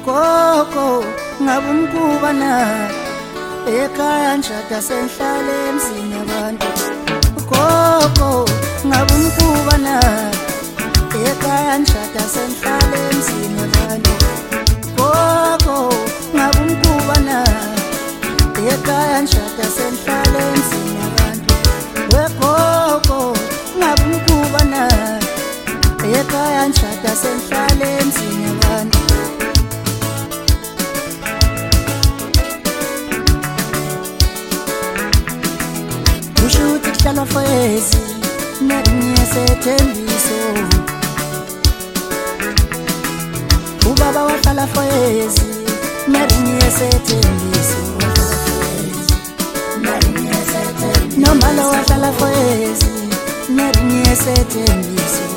gogo ngabumkuba na ekhaya ngishada senhlala emzini yabantu gogo ngabumkuba na ekhaya ngishada senhlala emzini yabantu gogo ngabumkuba na ekhaya ngishada senhlala emzini yabantu gogo ngabumkuba na ekhaya ngishada senhlala emzini yabantu ushuthi kuhlala fezi naniyesetembiso ubaba wahlala fezi naniyesetembiso nomalo wahlala fezi naniyesetembiso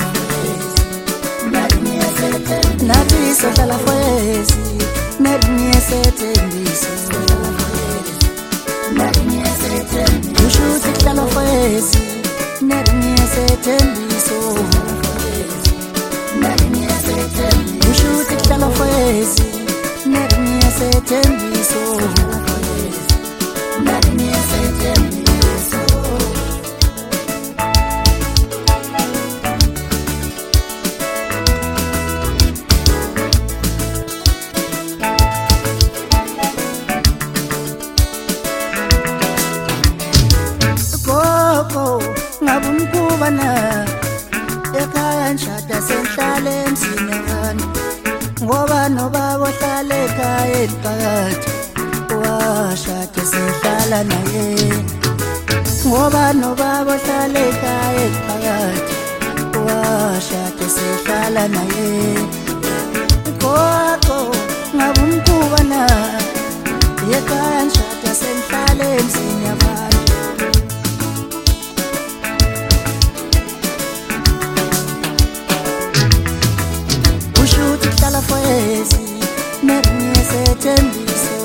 nathi sohlala fezi naniyesetembiso ushuthi kuhlala fezi naniyesetembiso ushuthi kuhlala fezi naniyesetembiso ngabumkuba na ekhaya ngishada senhlala emzini yabantu ngoba nobaba ohlala ekhaya eliphakathi washada senhlala naye ngoba nobaba ohlala ekhaya eliphakathi washada senhlala naye gogo ngabumkuba na ekhaya ngishada senhlala emzini yabantu kuhlala fezi naniyesetembiso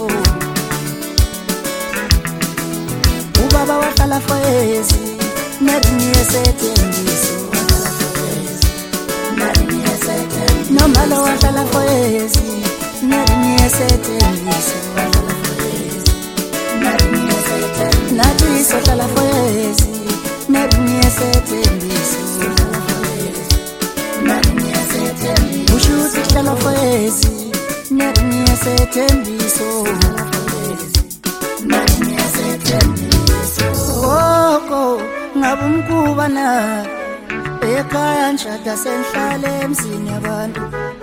ubaba wahlala fezi naniyesetembiso nomalo wahlala fezi naniyesetembiso nathi sohlala fezi naniyesetembiso ushuthi kuhlala fezi naniyesetembiso gogo ngabumkuba na ekhaya ngishada senhlala emzini yabantu